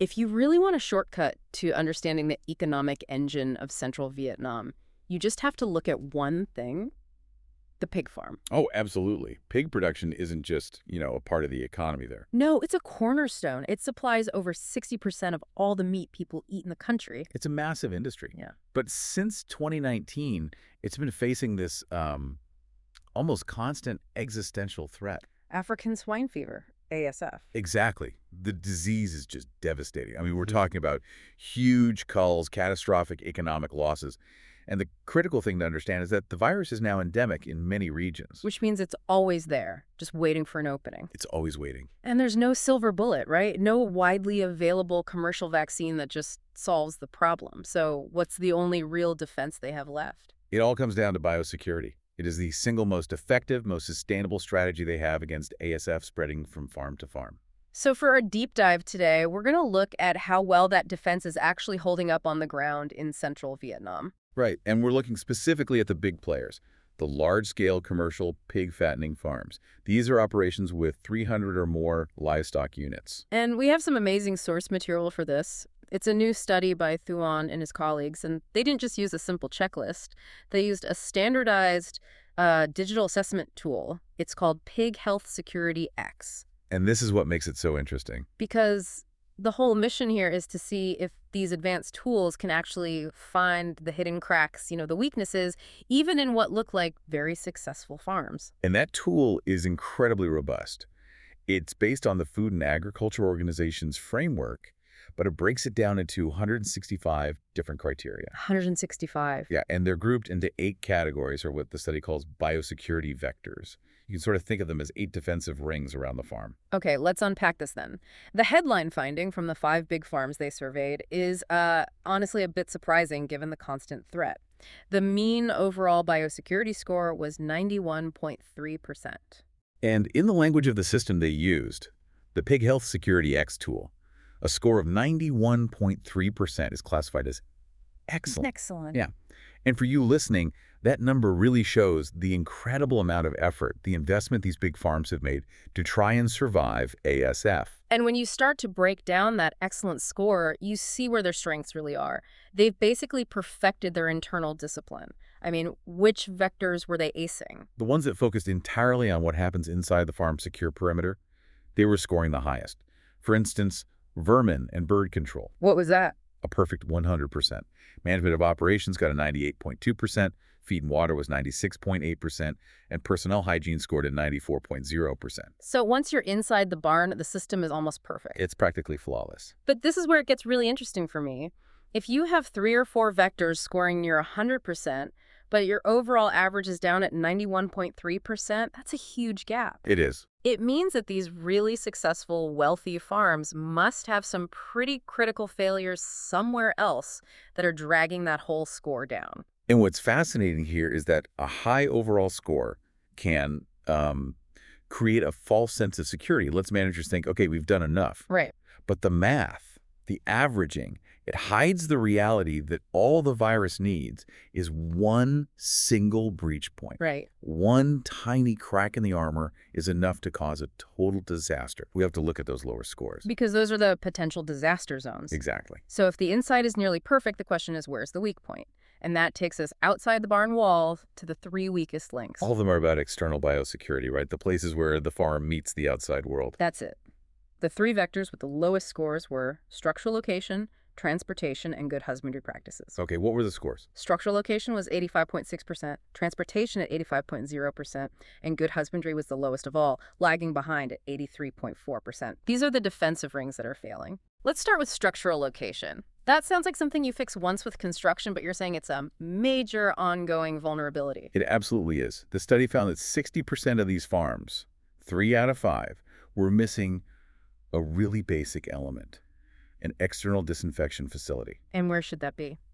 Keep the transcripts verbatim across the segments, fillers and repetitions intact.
If you really want a shortcut to understanding the economic engine of central Vietnam, you just have to look at one thing, the pig farm. Oh, absolutely. Pig production isn't just, you know, a part of the economy there. No, it's a cornerstone. It supplies over sixty percent of all the meat people eat in the country. It's a massive industry. Yeah. But since twenty nineteen, it's been facing this um, almost constant existential threat. African swine fever, A S F. Exactly. The disease is just devastating. I mean, we're talking about huge culls, catastrophic economic losses. And the critical thing to understand is that the virus is now endemic in many regions. Which means it's always there, just waiting for an opening. It's always waiting. And there's no silver bullet, right? No widely available commercial vaccine that just solves the problem. So what's the only real defense they have left? It all comes down to biosecurity. It is the single most effective, most sustainable strategy they have against A S F spreading from farm to farm. So for our deep dive today, we're going to look at how well that defense is actually holding up on the ground in central Vietnam. Right, and we're looking specifically at the big players, the large-scale commercial pig fattening farms. These are operations with three hundred or more livestock units. And we have some amazing source material for this. It's a new study by Thuan and his colleagues, and they didn't just use a simple checklist. They used a standardized uh, digital assessment tool. It's called Pig Health Security X. And this is what makes it so interesting. Because the whole mission here is to see if these advanced tools can actually find the hidden cracks, you know, the weaknesses, even in what look like very successful farms. And that tool is incredibly robust. It's based on the Food and Agriculture Organization's framework, but it breaks it down into one hundred sixty-five different criteria. one hundred sixty-five. Yeah, and they're grouped into eight categories, or what the study calls biosecurity vectors. You can sort of think of them as eight defensive rings around the farm. Okay, let's unpack this then. The headline finding from the five big farms they surveyed is uh, honestly a bit surprising given the constant threat. The mean overall biosecurity score was ninety-one point three percent. And in the language of the system they used, the Pig Health Security X tool, a score of ninety-one point three percent is classified as excellent. Excellent. Yeah. And for you listening, that number really shows the incredible amount of effort, the investment these big farms have made to try and survive A S F. And when you start to break down that excellent score, you see where their strengths really are. They've basically perfected their internal discipline. I mean, which vectors were they acing? The ones that focused entirely on what happens inside the farm's secure perimeter, they were scoring the highest. For instance, vermin and bird control, What was that? a perfect one hundred percent. Management of operations got a ninety-eight point two percent. Feed and water was ninety-six point eight percent, and personnel hygiene scored at ninety-four point zero percent. So once you're inside the barn, the system is almost perfect. It's practically flawless. But this is where it gets really interesting for me. If you have three or four vectors scoring near one hundred percent, but your overall average is down at ninety-one point three percent, that's a huge gap. It is. It means that these really successful, wealthy farms must have some pretty critical failures somewhere else that are dragging that whole score down. And what's fascinating here is that a high overall score can um, create a false sense of security. Let's managers think, okay, we've done enough. Right. But the math, the averaging, it hides the reality that all the virus needs is one single breach point. Right. One tiny crack in the armor is enough to cause a total disaster. We have to look at those lower scores. Because those are the potential disaster zones. Exactly. So if the inside is nearly perfect, the question is, where's the weak point? And that takes us outside the barn wall to the three weakest links. All of them are about external biosecurity, right? The places where the farm meets the outside world. That's it. The three vectors with the lowest scores were structural location, transportation, and good husbandry practices. Okay, what were the scores? Structural location was eighty-five point six percent, transportation at eighty-five point zero percent, and good husbandry was the lowest of all, lagging behind at eighty-three point four percent. These are the defensive rings that are failing. Let's start with structural location. That sounds like something you fix once with construction, but you're saying it's a major ongoing vulnerability. It absolutely is. The study found that sixty percent of these farms, three out of five, were missing a really basic element, an external disinfection facility. And where should that be?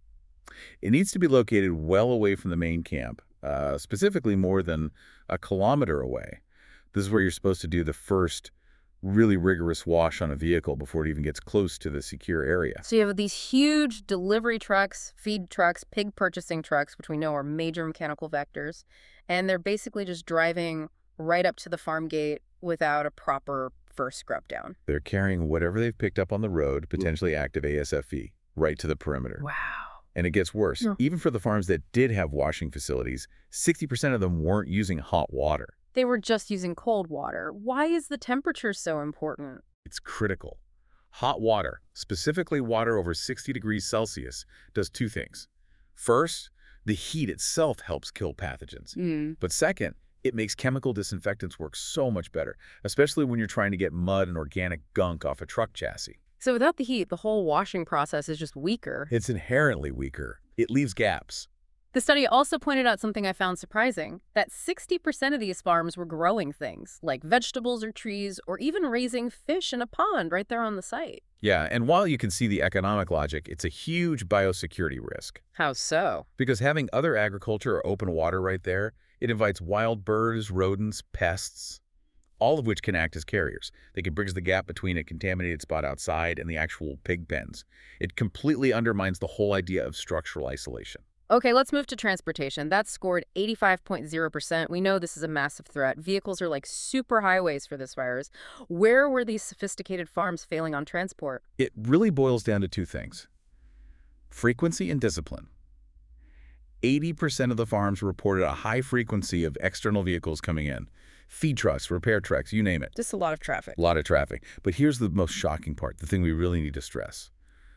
It needs to be located well away from the main camp, uh, specifically more than a kilometer away. This is where you're supposed to do the first really rigorous wash on a vehicle before it even gets close to the secure area. So you have these huge delivery trucks, feed trucks, pig purchasing trucks, which we know are major mechanical vectors, and they're basically just driving right up to the farm gate without a proper first scrub down? They're carrying whatever they've picked up on the road, potentially active A S F E, right to the perimeter. Wow. And it gets worse. Yeah. Even for the farms that did have washing facilities, sixty percent of them weren't using hot water. They were just using cold water. Why is the temperature so important? It's critical. Hot water, specifically water over sixty degrees Celsius, does two things. First, the heat itself helps kill pathogens. Mm. But second, it makes chemical disinfectants work so much better, especially when you're trying to get mud and organic gunk off a truck chassis. So without the heat, the whole washing process is just weaker. It's inherently weaker. It leaves gaps. The study also pointed out something I found surprising, that sixty percent of these farms were growing things, like vegetables or trees, or even raising fish in a pond right there on the site. Yeah, and while you can see the economic logic, it's a huge biosecurity risk. How so? Because having other agriculture or open water right there, it invites wild birds, rodents, pests, all of which can act as carriers. They can bridge the gap between a contaminated spot outside and the actual pig pens. It completely undermines the whole idea of structural isolation. Okay, let's move to transportation. That scored eighty-five point zero percent. We know this is a massive threat. Vehicles are like super highways for this virus. Where were these sophisticated farms failing on transport? It really boils down to two things: frequency and discipline. eighty percent of the farms reported a high frequency of external vehicles coming in. Feed trucks, repair trucks, you name it. Just a lot of traffic. A lot of traffic. But here's the most shocking part, the thing we really need to stress.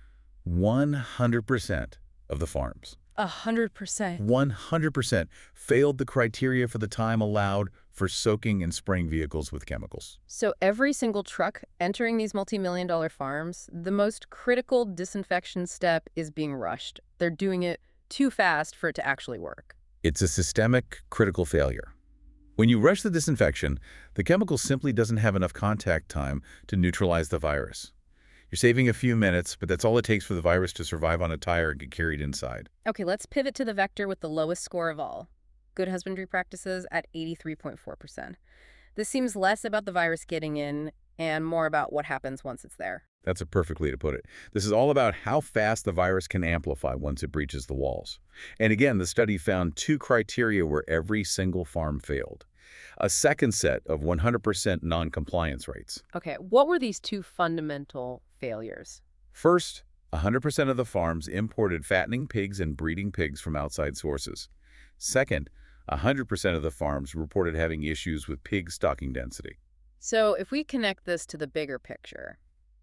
one hundred percent of the farms, A hundred percent. one hundred percent failed the criteria for the time allowed for soaking and spraying vehicles with chemicals. So every single truck entering these multi-million dollar farms, the most critical disinfection step is being rushed. They're doing it too fast for it to actually work. It's a systemic, critical failure. When you rush the disinfection, the chemical simply doesn't have enough contact time to neutralize the virus. You're saving a few minutes, but that's all it takes for the virus to survive on a tire and get carried inside. Okay, let's pivot to the vector with the lowest score of all. Good husbandry practices at eighty-three point four percent. This seems less about the virus getting in and more about what happens once it's there. That's a perfect way to put it. This is all about how fast the virus can amplify once it breaches the walls. And again, the study found two criteria where every single farm failed. A second set of one hundred percent non-compliance rates. Okay, what were these two fundamental failures? First, one hundred percent of the farms imported fattening pigs and breeding pigs from outside sources. Second, one hundred percent of the farms reported having issues with pig stocking density. So if we connect this to the bigger picture,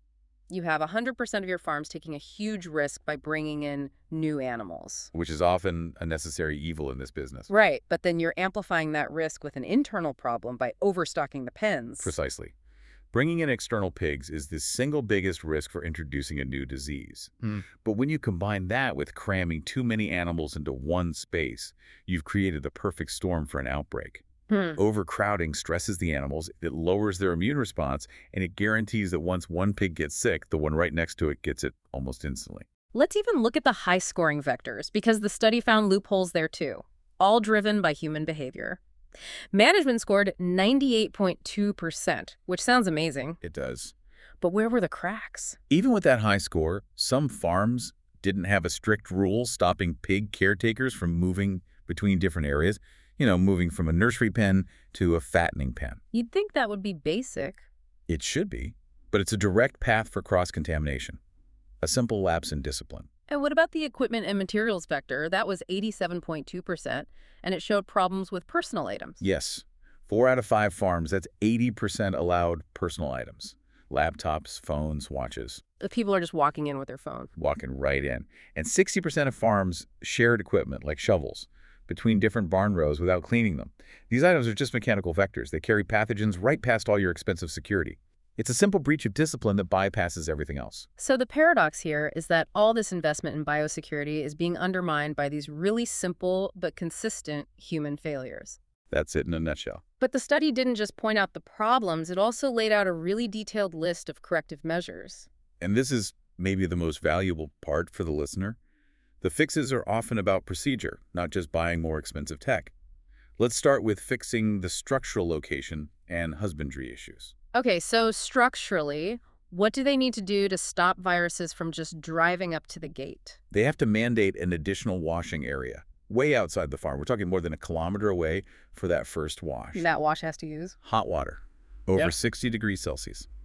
you have one hundred percent of your farms taking a huge risk by bringing in new animals. Which is often a necessary evil in this business. Right, but then you're amplifying that risk with an internal problem by overstocking the pens. Precisely. Bringing in external pigs is the single biggest risk for introducing a new disease. Hmm. But when you combine that with cramming too many animals into one space, you've created the perfect storm for an outbreak. Hmm. Overcrowding stresses the animals, it lowers their immune response, and it guarantees that once one pig gets sick, the one right next to it gets it almost instantly. Let's even look at the high-scoring vectors, because the study found loopholes there too, all driven by human behavior. Management scored ninety-eight point two percent, which sounds amazing. It does. But where were the cracks? Even with that high score, some farms didn't have a strict rule stopping pig caretakers from moving between different areas, you know, moving from a nursery pen to a fattening pen. You'd think that would be basic. It should be, but it's a direct path for cross-contamination. A simple lapse in discipline. And what about the equipment and materials vector? That was eighty-seven point two percent, and it showed problems with personal items. Yes. Four out of five farms, that's eighty percent allowed personal items. Laptops, phones, watches. The people are just walking in with their phone. Walking right in. And sixty percent of farms shared equipment, like shovels, between different barn rows without cleaning them. These items are just mechanical vectors. They carry pathogens right past all your expensive security. It's a simple breach of discipline that bypasses everything else. So the paradox here is that all this investment in biosecurity is being undermined by these really simple but consistent human failures. That's it in a nutshell. But the study didn't just point out the problems, it also laid out a really detailed list of corrective measures. And this is maybe the most valuable part for the listener. The fixes are often about procedure, not just buying more expensive tech. Let's start with fixing the structural location and husbandry issues. Okay, so structurally, what do they need to do to stop viruses from just driving up to the gate? They have to mandate an additional washing area, way outside the farm. We're talking more than a kilometer away for that first wash. That wash has to use? Hot water, over Yep. sixty degrees Celsius.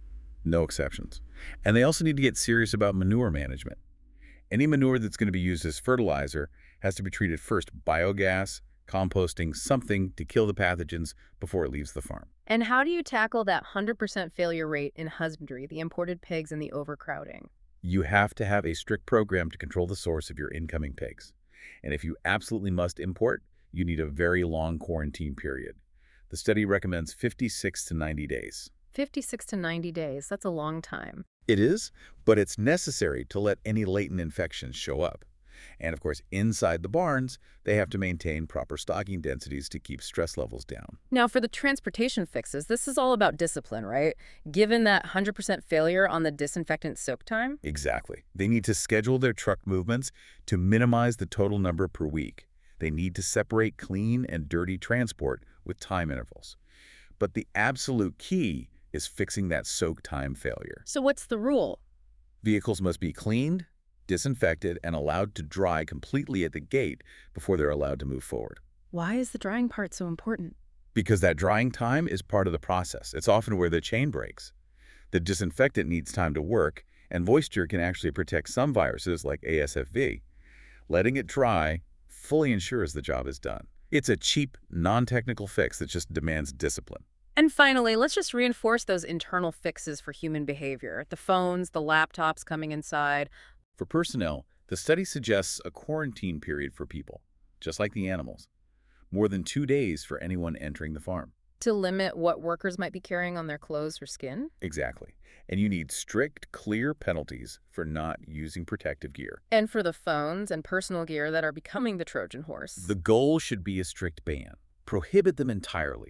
No exceptions. And they also need to get serious about manure management. Any manure that's going to be used as fertilizer has to be treated first biogas, composting, something to kill the pathogens before it leaves the farm. And how do you tackle that one hundred percent failure rate in husbandry, the imported pigs and the overcrowding? You have to have a strict program to control the source of your incoming pigs. And if you absolutely must import, you need a very long quarantine period. The study recommends fifty-six to ninety days. fifty-six to ninety days, that's a long time. It is, but it's necessary to let any latent infections show up. And of course, inside the barns, they have to maintain proper stocking densities to keep stress levels down. Now, for the transportation fixes, this is all about discipline, right? Given that one hundred percent failure on the disinfectant soak time? Exactly. They need to schedule their truck movements to minimize the total number per week. They need to separate clean and dirty transport with time intervals. But the absolute key is fixing that soak time failure. So what's the rule? Vehicles must be cleaned, disinfected, and allowed to dry completely at the gate before they're allowed to move forward. Why is the drying part so important? Because that drying time is part of the process. It's often where the chain breaks. The disinfectant needs time to work, and moisture can actually protect some viruses like A S F V. Letting it dry fully ensures the job is done. It's a cheap, non-technical fix that just demands discipline. And finally, let's just reinforce those internal fixes for human behavior. The phones, the laptops coming inside. For personnel, the study suggests a quarantine period for people, just like the animals. More than two days for anyone entering the farm. To limit what workers might be carrying on their clothes or skin? Exactly. And you need strict, clear penalties for not using protective gear. And for the phones and personal gear that are becoming the Trojan horse. The goal should be a strict ban. Prohibit them entirely.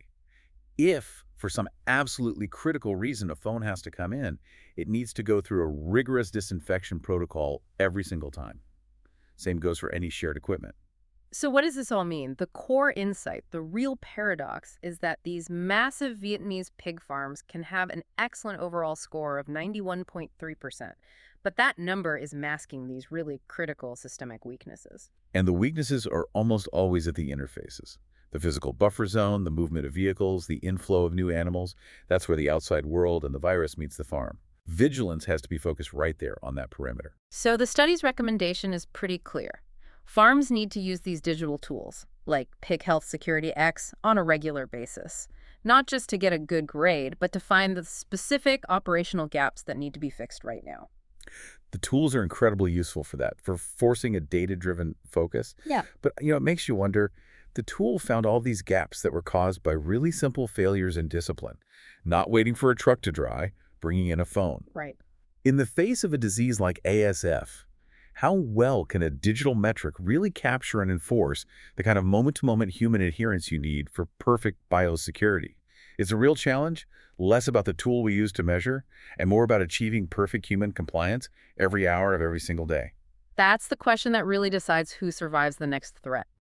If, for some absolutely critical reason, a phone has to come in, it needs to go through a rigorous disinfection protocol every single time. Same goes for any shared equipment. So what does this all mean? The core insight, the real paradox, is that these massive Vietnamese pig farms can have an excellent overall score of ninety-one point three percent. But that number is masking these really critical systemic weaknesses. And the weaknesses are almost always at the interfaces. The physical buffer zone, the movement of vehicles, the inflow of new animals, that's where the outside world and the virus meets the farm. Vigilance has to be focused right there on that perimeter. So the study's recommendation is pretty clear. Farms need to use these digital tools, like Pig Health Security X, on a regular basis. Not just to get a good grade, but to find the specific operational gaps that need to be fixed right now. The tools are incredibly useful for that, for forcing a data-driven focus. Yeah. But, you know, it makes you wonder, the tool found all these gaps that were caused by really simple failures in discipline. Not waiting for a truck to dry, bringing in a phone. Right. In the face of a disease like A S F, how well can a digital metric really capture and enforce the kind of moment-to-moment human adherence you need for perfect biosecurity? It's a real challenge, less about the tool we use to measure, and more about achieving perfect human compliance every hour of every single day. That's the question that really decides who survives the next threat.